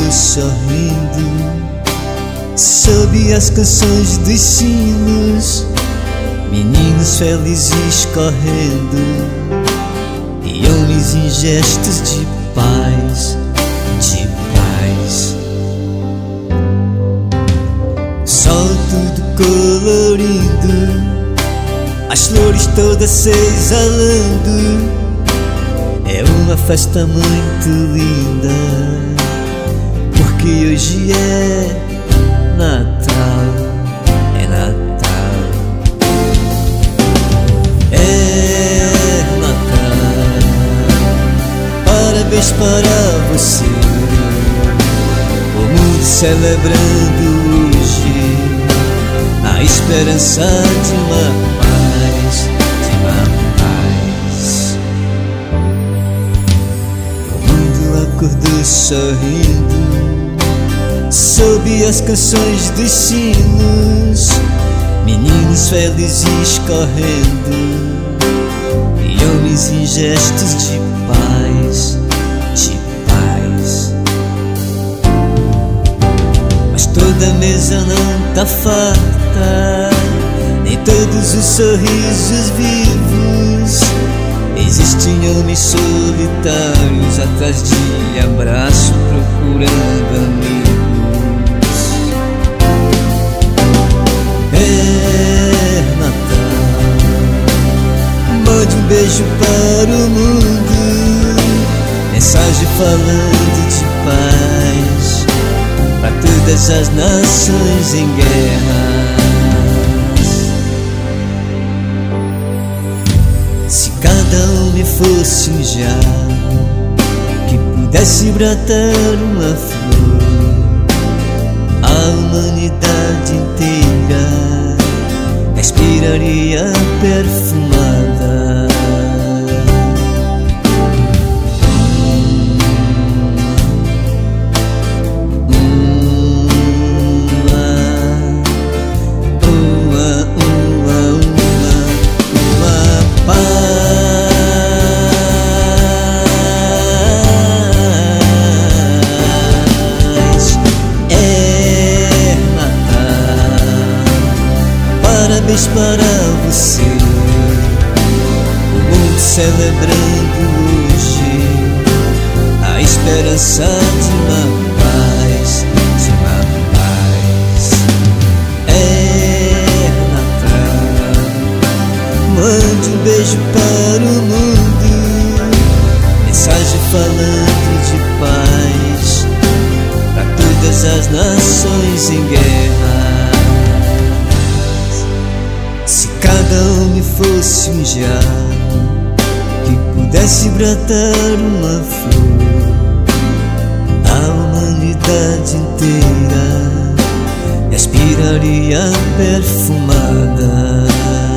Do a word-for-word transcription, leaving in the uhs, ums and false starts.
sorrindo sob as canções dos sinos, meninos felizes correndo e homens em gestos de paz, de paz. Sol tudo colorido, as flores todas se exalando, é uma festa muito linda, porque hoje é Natal, é Natal, é Natal. Parabéns para você, o mundo celebrando hoje a esperança de uma paz, de uma paz. O mundo acordou sorrindo sob as canções dos sinos, meninos felizes correndo e homens em gestos de paz, de paz. Mas toda mesa não tá farta, nem todos os sorrisos vivos. Existem homens solitários atrás de abraço procurando amigos. É Natal, mande um beijo para o mundo, mensagem falando de paz para todas as nações em guerra. Se cada homem fosse um jarro que pudesse brotar uma flor, a humanidade inteira respiraria perfumada. Parabéns para você, o mundo celebrando hoje a esperança de uma paz, de uma paz. É Natal, mande um beijo para o mundo, mensagem falando de paz para todas as nações em guerra. Se cada homem fosse um jarro que pudesse brotar uma flor, a humanidade inteira respiraria perfumada.